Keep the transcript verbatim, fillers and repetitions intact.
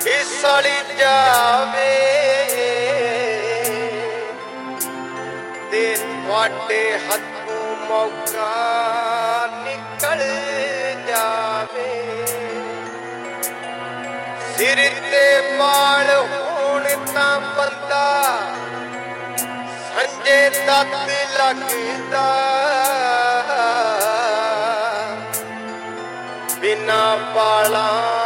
फिसल जावे ते तुहाडे हत्थों मौका निकल जावे। सिर ते बाल होण तां बंदा संजे दत्त लगदा, बिना बालां